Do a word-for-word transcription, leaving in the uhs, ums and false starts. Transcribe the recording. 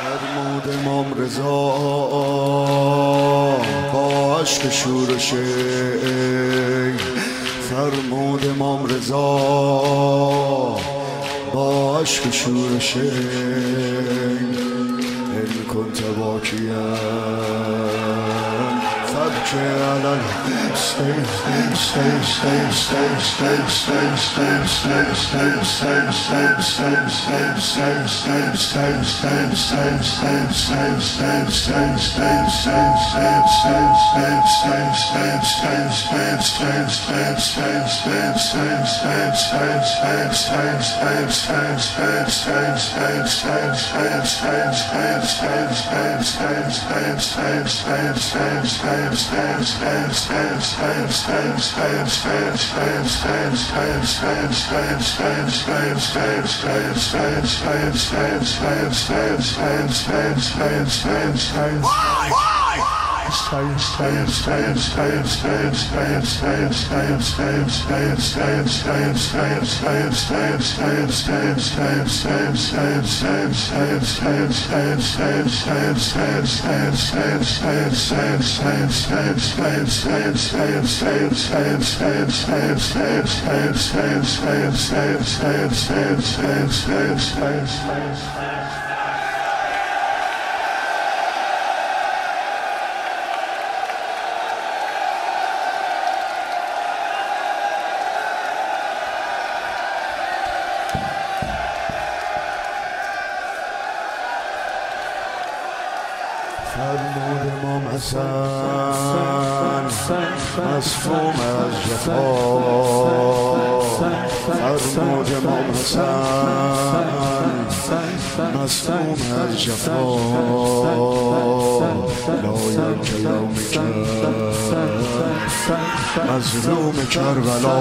فرمود امام رضا با عشق شورش فرمود امام رضا با عشق شورش ان كنت باکیا فبکی علی فرمود امام حسن مصفوم از جفا فرمود امام حسن مصفوم از جفا لایم که یوم مظلوم کربلا